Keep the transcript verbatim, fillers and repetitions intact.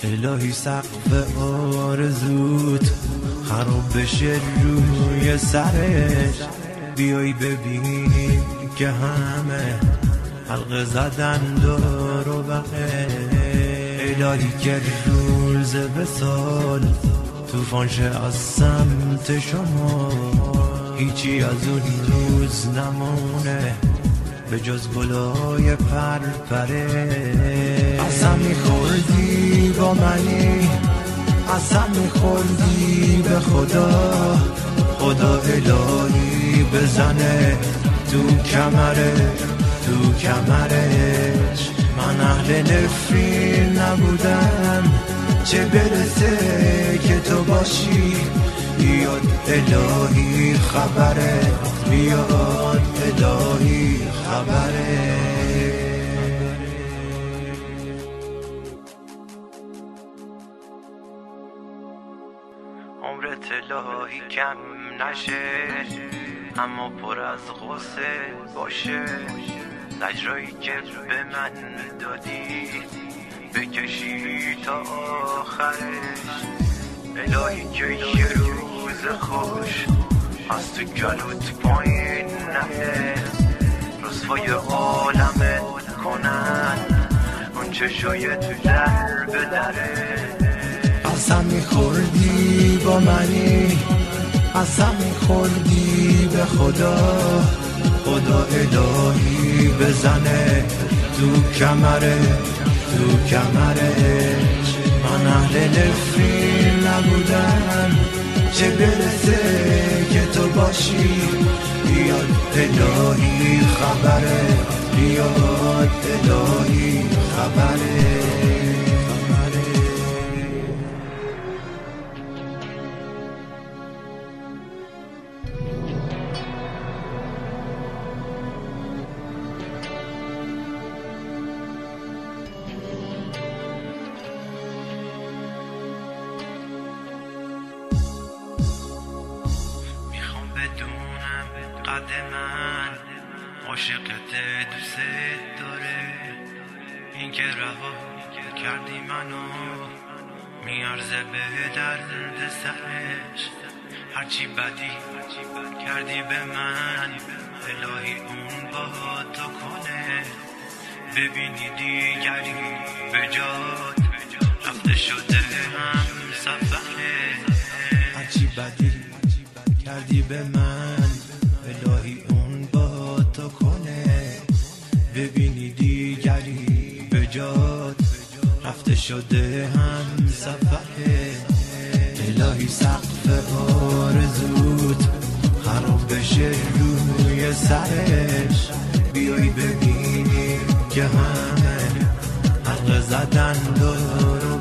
الهی سقف آرزوت خراب بشه روی سرش، بیای ببینی که همه حلقه زدن دور و بقه. الهی که روز وصال طوفان شه از سمت شما، هیچی از اون روز نمونه به جز گلای پرپره. قسم میخوردی با منی، قسم میخوردی به خدا، خدا الهی بزنه تو کمره تو کمرش. من اهل نفرین نبودم، چه برسه که تو باشی. بیاد الهی خبره، بیاد الهی خبره. عمرت الهی کم نشه، اما پر از غصه باشه. زجرایی که به من دادی بکشی تا آخرش. الهی که یه روز خوش از تو گلوت پایین نره، رسوای عالمت کنن اون چشای تو در به دره. قسم میخوردی با منی، قسم میخوردی به خدا، خدا الهی بزنه تو کمره تو کمرش. من اهل نفرین نبودم، چه برسه که تو باشی. بیاد الهی خبره، بیاد الهی خبره. بدونم قد من عاشقت دوست داره، این که رها کردی منو میارزه به درد سرش. هرچی بدی کردی به من الهی اون با تو کنه. ببینی دیگری به جات رفته شده هم سفره. هرچی بدی کردی به من الهی اون با تو کنه. ببینی دیگری به جات رفته شده هم سفره. الهی سقف آرزوت خراب بشه روی سرش، بیای ببینی که همه حلقه زدن دور